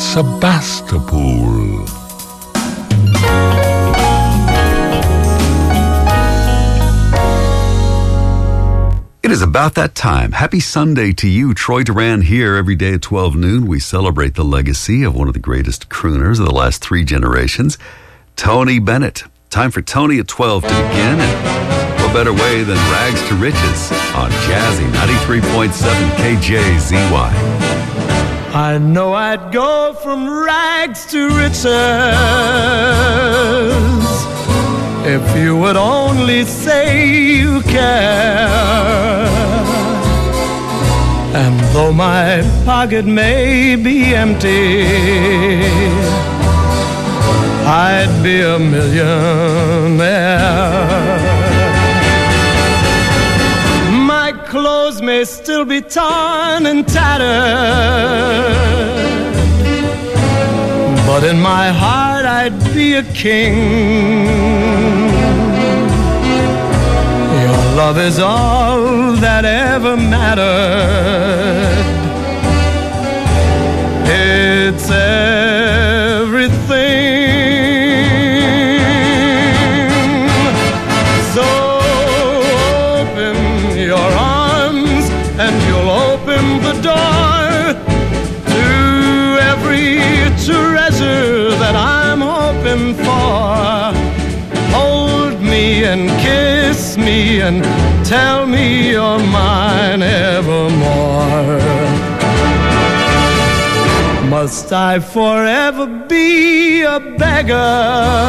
Sebastopol. It is about that time. Happy Sunday to you. Troy Duran here. Every day at 12 noon, we celebrate the legacy of one of the greatest crooners of the last 3 generations, Tony Bennett. Time for Tony at 12 to begin, and what better way than Rags to Riches on Jazzy 93.7 KJZY. I know I'd go from rags to riches if you would only say you care. And though my pocket may be empty, I'd be a millionaire. My clothes may still be torn and tattered, but in my heart I'd be a king. Your love is all that ever mattered. It's everything. So open your arms and you'll open the door to every treasure that I'm hoping for. Hold me and kiss me and tell me you're mine evermore. Must I forever be a beggar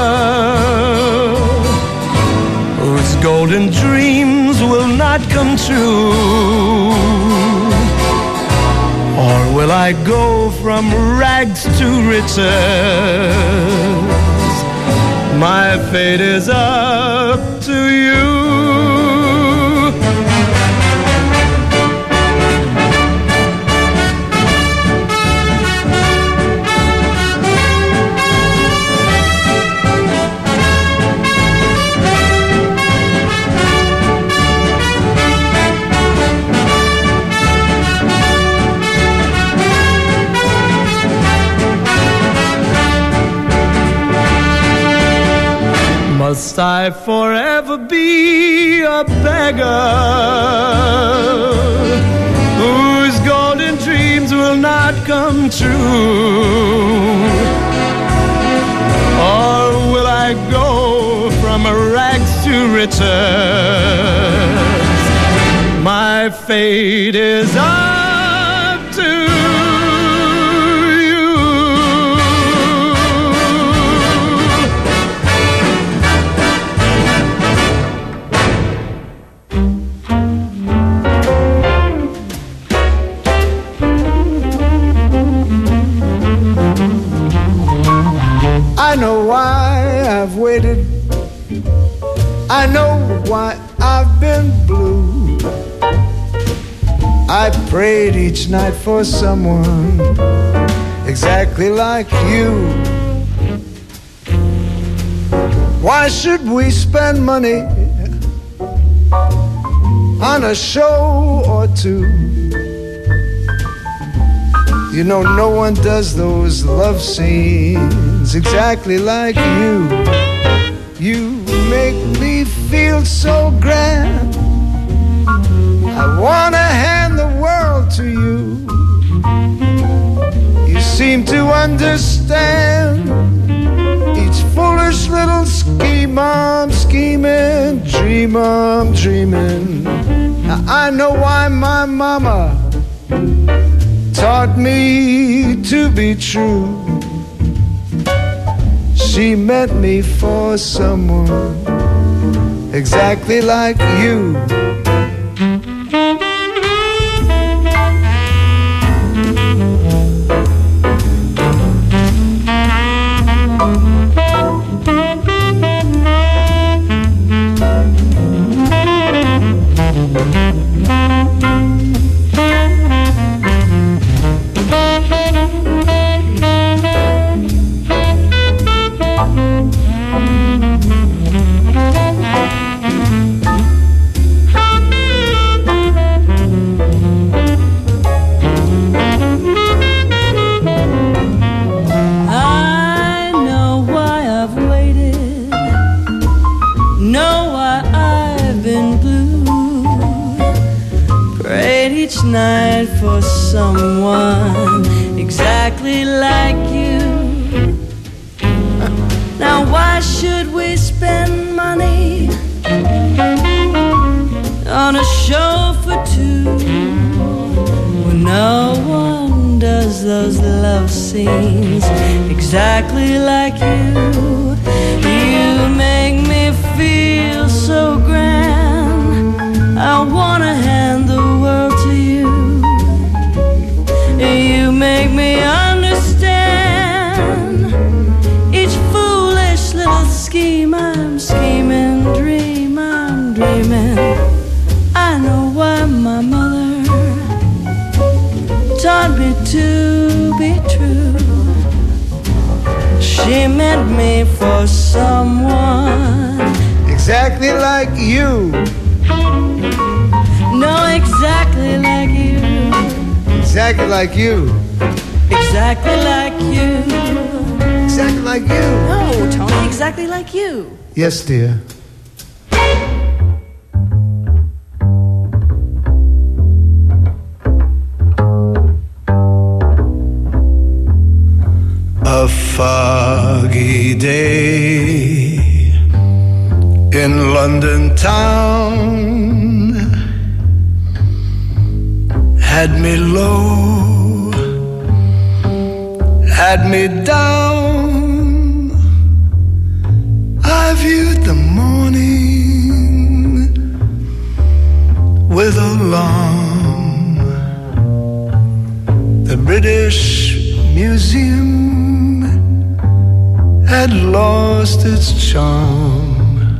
whose golden dreams will not come true? Or will I go from rags to riches? My fate is up to you. Must I forever be a beggar whose golden dreams will not come true? Or will I go from rags to riches? My fate is up to you. I know why I've waited. I know why I've been blue. I prayed each night for someone exactly like you. Why should we spend money on a show or two? You know, no one does those love scenes exactly like you. You make me feel so grand. I wanna hand the world to you. You seem to understand each foolish little scheme I'm scheming, dream I'm dreaming. Now I know why my mama taught me to be true. She meant me for someone exactly like you. night for someone exactly like you. Now why should we spend money on a show for two when no one does those love scenes exactly like you? You make me feel so grand, I wanna hand the world to you. You make me understand each foolish little scheme I'm scheming, dream I'm dreaming. I know why my mother taught me to be true. She meant me for someone exactly like you. No, exactly like you. Exactly like you. Exactly like you. Exactly like you. No, Tony, exactly like you. Yes, dear. A foggy day in London town had me low, had me down. I viewed the morning with alarm. The British Museum had lost its charm.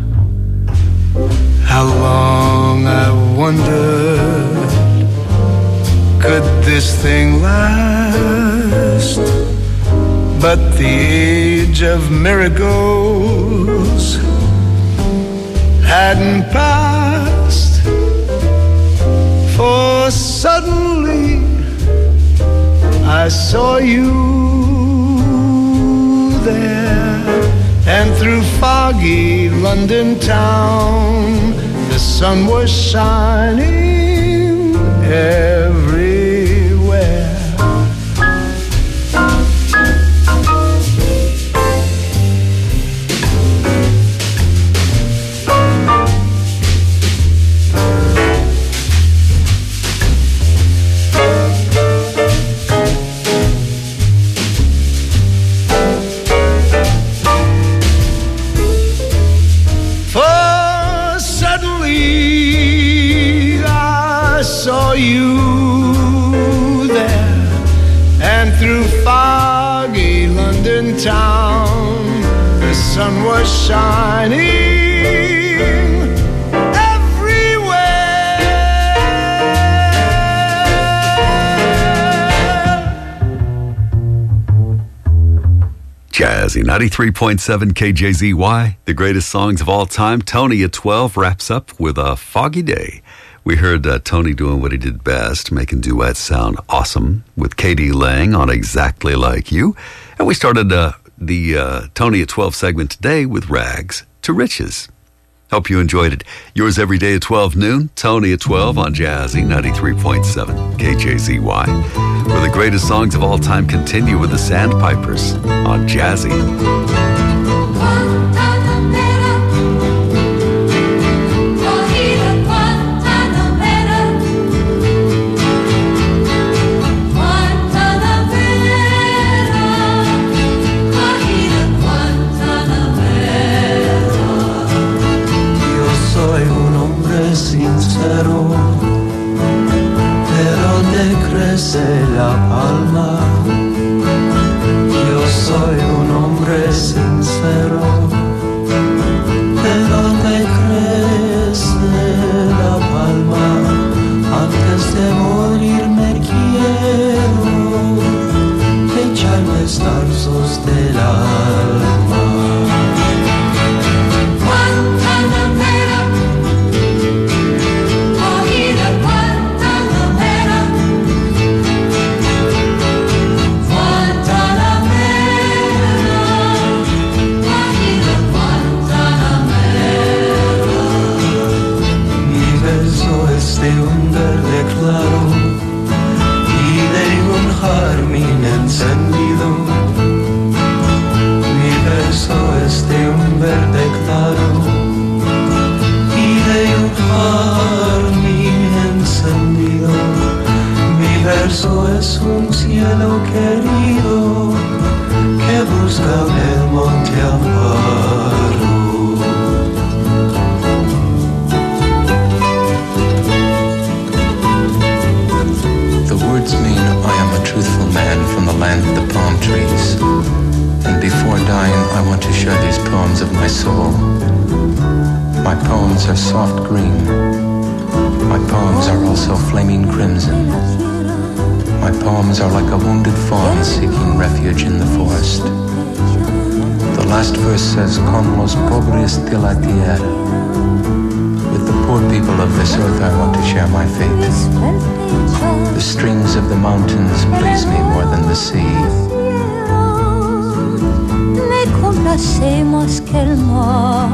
How long, I wondered, could this thing last? But the age of miracles hadn't passed, for suddenly I saw you there, and through foggy London town the sun was shining everywhere. Saw you there, and through foggy London town the sun was shining everywhere. Jazzy 93.7 KJZY, the greatest songs of all time. Tony at 12 wraps up with A Foggy Day. We heard Tony doing what he did best, making duets sound awesome with K.D. Lang on Exactly Like You. And we started the Tony at 12 segment today with Rags to Riches. Hope you enjoyed it. Yours every day at 12 noon, Tony at 12 on Jazzy 93.7 KJZY, where the greatest songs of all time continue with the Sandpipers on Jazzy. Sincero, pero te crece la palma. Yo soy un hombre sincero, pero te crece la palma. Antes de morir me quiero echar los tarzos del alma. verso es un cielo querido que busca el monte Amparo. The words mean I am a truthful man from the land of the palm trees. And before dying, I want to share these poems of my soul. My poems are soft green. My poems are also flaming crimson. My poems are like a wounded fawn seeking refuge in the forest. The last verse says, Con los pobres de la tierra. With the poor people of this earth I want to share my fate. The streams of the mountains please me more than the sea. Me complace más que el mar.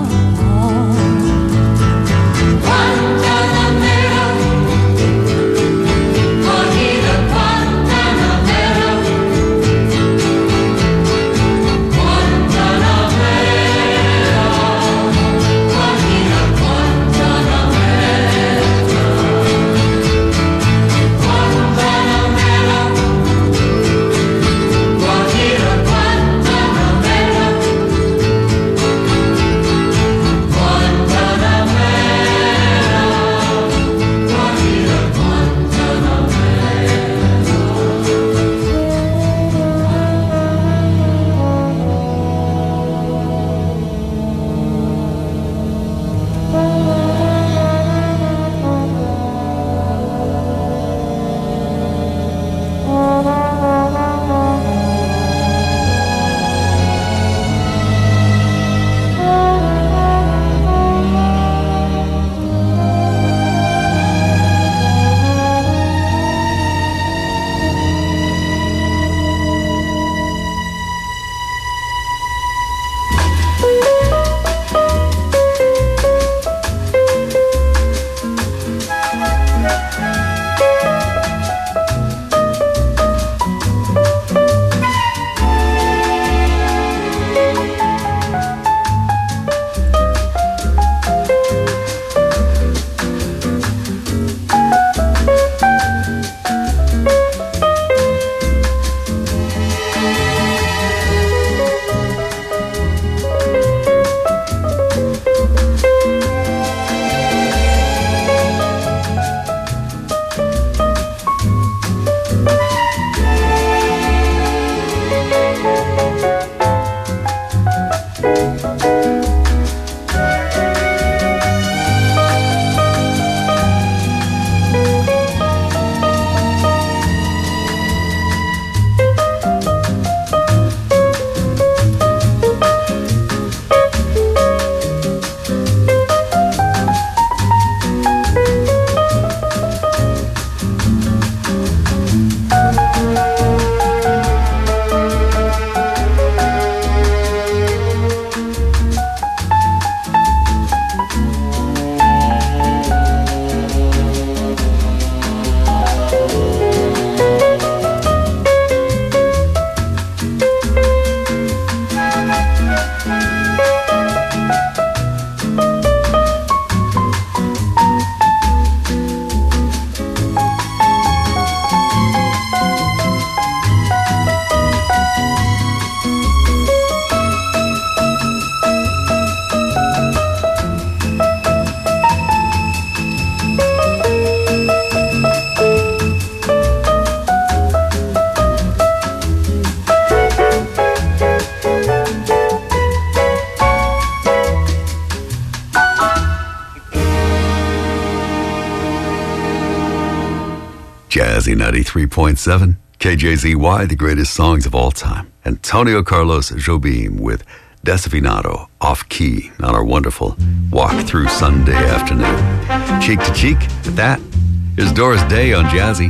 Jazzy 93.7, KJZY, the greatest songs of all time. Antonio Carlos Jobim with Desafinado, off key, on our wonderful walk through Sunday afternoon. Cheek to cheek, at that, here's Doris Day on Jazzy.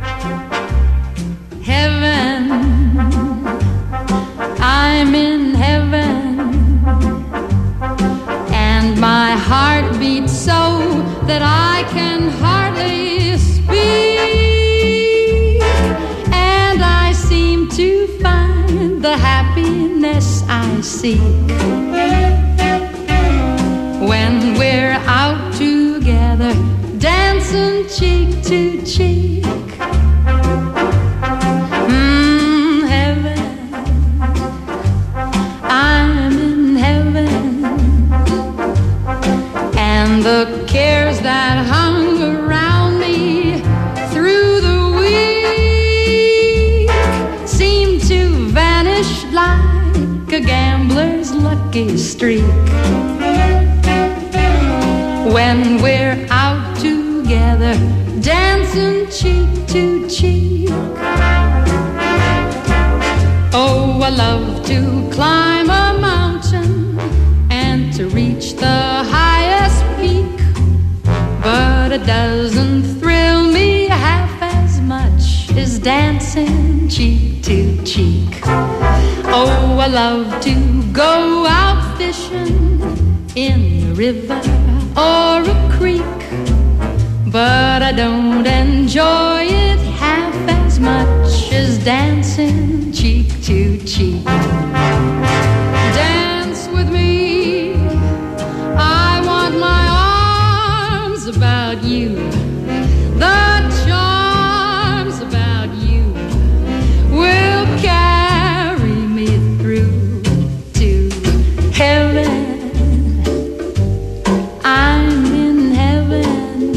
Heaven, I'm in heaven, and my heart beats so that I can hardly speak, and I seem to find the happiness I seek when we're out together, dancing cheek to cheek. a gambler's lucky streak. When we're out together, dancing cheek to cheek. Oh, I love to climb a mountain and to reach the highest peak, but it doesn't thrill me half as much as dancing cheek to cheek. Oh, I love to go out fishing in a river or a creek, but I don't enjoy it half as much as dancing cheek to cheek. Dance with me, I want my arms about you. The charms about you will carry me through to heaven. I'm in heaven,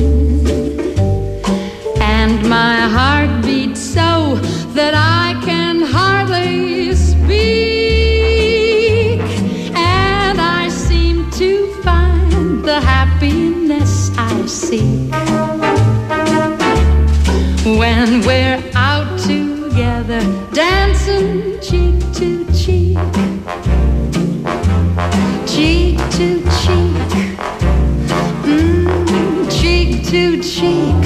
and my heart beats so that I can hardly speak, and I seem to find the happiness I seek when we're out together, dancing cheek to cheek, cheek to cheek, cheek to cheek.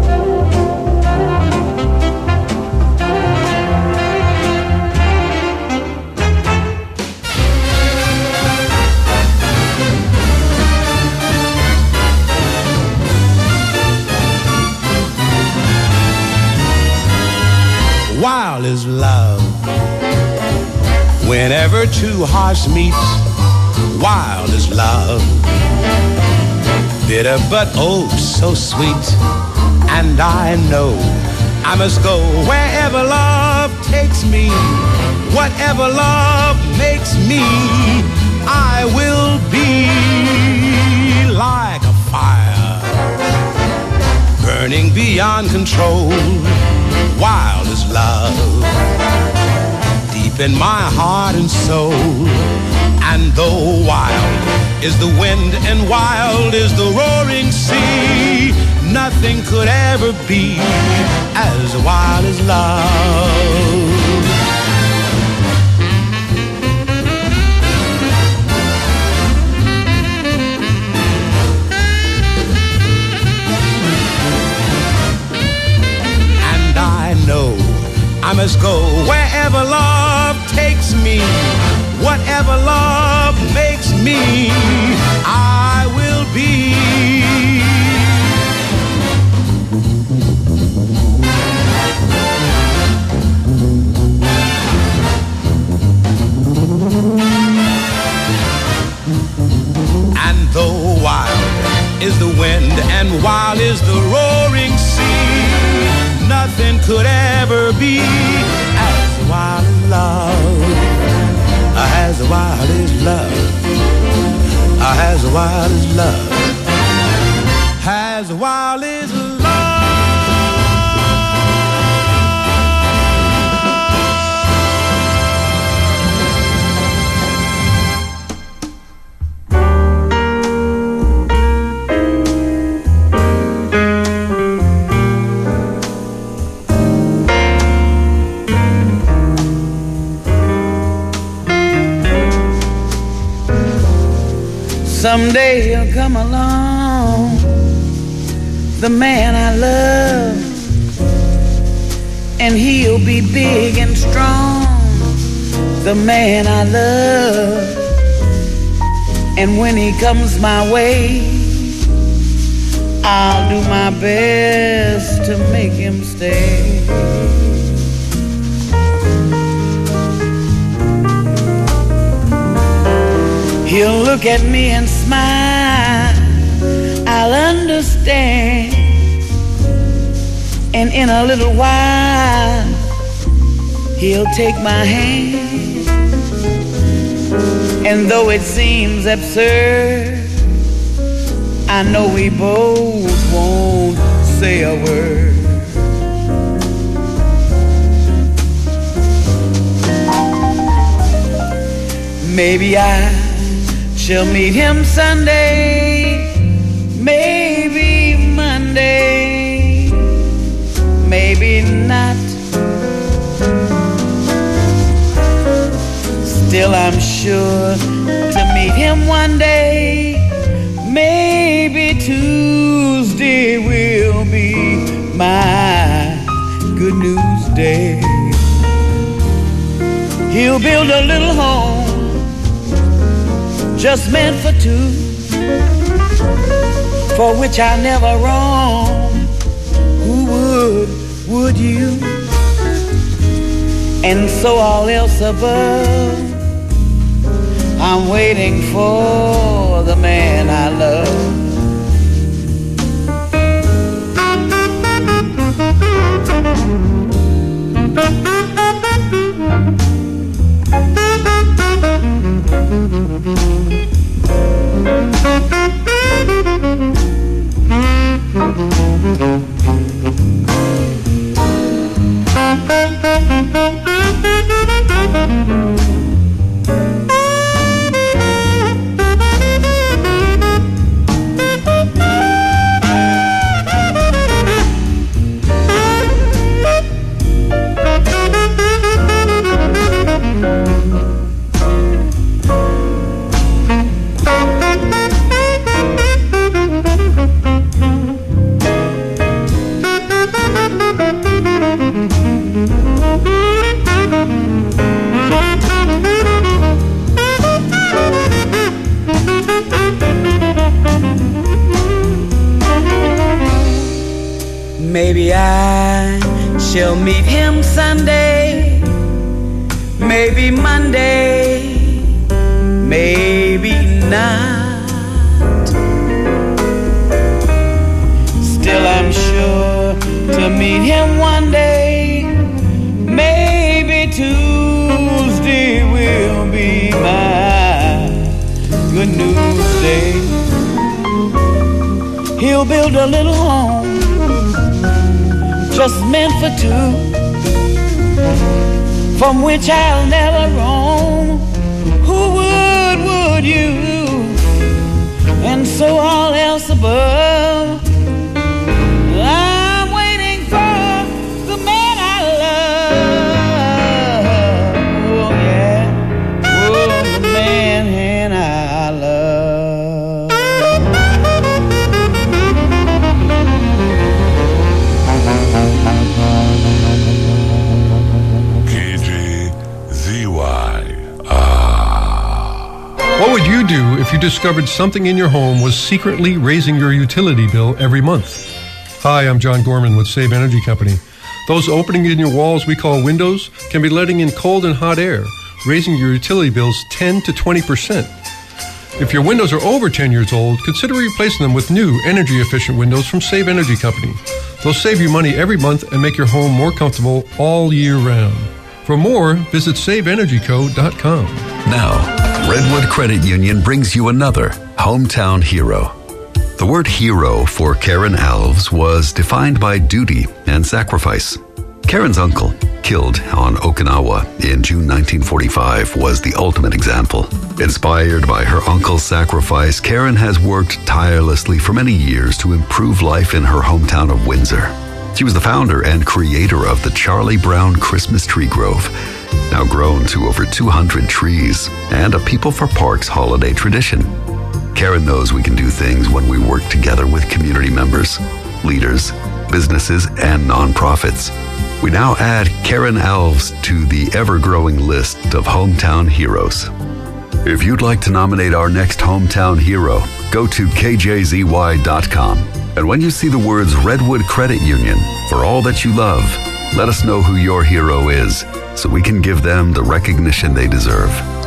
Wild is love. Whenever two hearts meet, wild is love. Bitter but oh so sweet. And I know I must go wherever love takes me. Whatever love makes me, I will be like a fire, burning beyond control. Wild is love, deep in my heart and soul. And though wild is the wind and wild is the roaring sea, nothing could ever be as wild as love. No, I must go wherever love takes me. Whatever love makes me, I will be. And though wild is the wind and wild is the roaring sea, nothing could ever be as wild as love, as wild as love, as wild as love, as wild as love. Someday he'll come along, the man I love, and he'll be big and strong, the man I love. And when he comes my way, I'll do my best to make him stay. He'll look at me and smile, I'll understand. And in a little while, he'll take my hand. And though it seems absurd, I know we both won't say a word. Maybe I shall meet him Sunday, maybe Monday, maybe not. Still I'm sure to meet him one day. Maybe Tuesday will be my good news day. He'll build a little home just meant for two, for which I never roam. Who would you? And so all else above, I'm waiting for the man I love. Maybe I shall meet him Sunday, maybe Monday, maybe not. Still I'm sure to meet him one day. Maybe Tuesday will be my good news day. He'll build a little home just meant for two, from which I'll never roam. Who would you? And so all else above, I'm waiting for the man I love. Oh yeah, oh the man I love. What would you do if you discovered something in your home was secretly raising your utility bill every month? Hi, I'm John Gorman with Save Energy Company. Those openings in your walls we call windows can be letting in cold and hot air, raising your utility bills 10 to 20%. If your windows are over 10 years old, consider replacing them with new energy-efficient windows from Save Energy Company. They'll save you money every month and make your home more comfortable all year round. For more, visit SaveEnergyCo.com. Now, Redwood Credit Union brings you another hometown hero. The word hero for Karen Alves was defined by duty and sacrifice. Karen's uncle, killed on Okinawa in June 1945, was the ultimate example. Inspired by her uncle's sacrifice, Karen has worked tirelessly for many years to improve life in her hometown of Windsor. She was the founder and creator of the Charlie Brown Christmas Tree Grove, now grown to over 200 trees, and a People for Parks holiday tradition. Karen knows we can do things when we work together with community members, leaders, businesses, and nonprofits. We now add Karen Alves to the ever-growing list of hometown heroes. If you'd like to nominate our next hometown hero, go to kjzy.com. And when you see the words Redwood Credit Union, for all that you love, let us know who your hero is, so we can give them the recognition they deserve.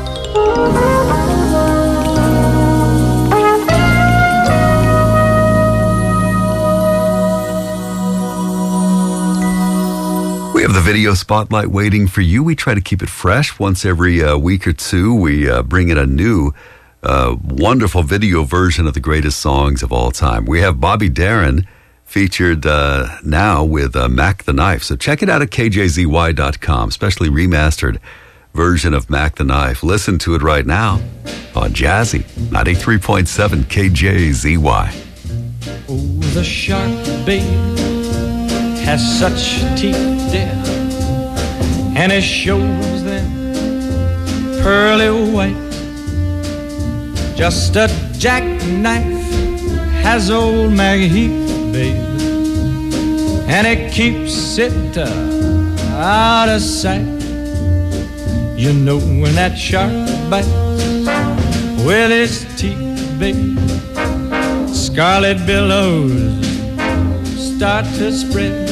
We have the video spotlight waiting for you. We try to keep it fresh. Once every week or two, we bring in a new wonderful video version of the greatest songs of all time. We have Bobby Darin featured now with Mac the Knife. So check it out at kjzy.com, especially remastered version of Mac the Knife. Listen to it right now on Jazzy 93.7 KJZY. Oh, the shark, babe, has such teeth, dear, and it shows them pearly white. Just a jackknife has old Maggie Heath, babe, and it keeps it out of sight. You know when that shark bites with its teeth, babe, scarlet billows start to spread.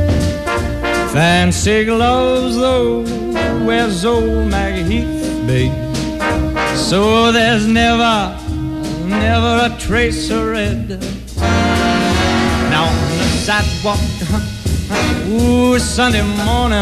Fancy gloves, though, wears old Maggie Heath, babe, so there's never a trace of red. Now on the sidewalk, ooh, Sunday morning,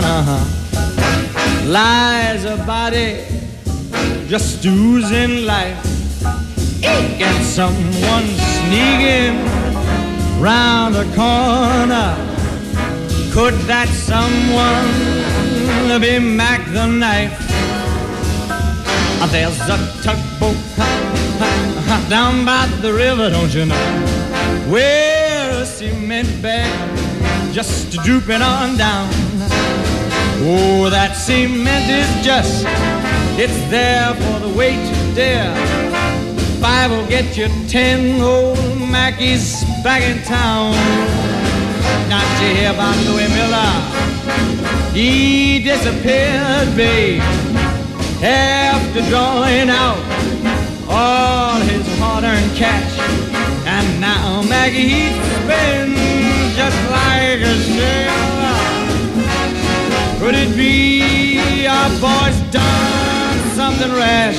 lies a body just oozing life. And someone sneaking round the corner. Could that someone be Mac the Knife? There's a tugboat down by the river, don't you know, where a cement bag just drooping on down. Oh, that cement is just, it's there for the weight, dear. 5 will get you 10 old Mackies back in town. Not you hear about Louis Miller? He disappeared, babe, after drawing out all his hard-earned cash. And now Maggie Heath spins just like a sailor. Could it be our boy's done something rash?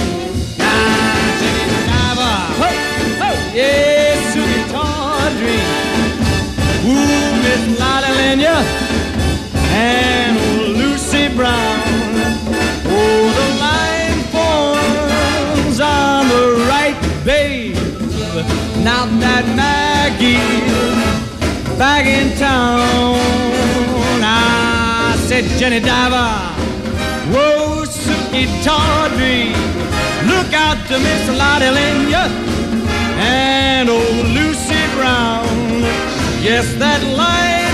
Yes, Susie Tawdry, ooh, Miss Lotta Lenya, and old Lucy Brown. Oh, the line forms on the right, babe. Now that Maggie's back in town, I said, Jenny Diver, whoa, Susie Tawdry, look out to Miss Lotta Lenya and old Lucy Brown. Yes, that line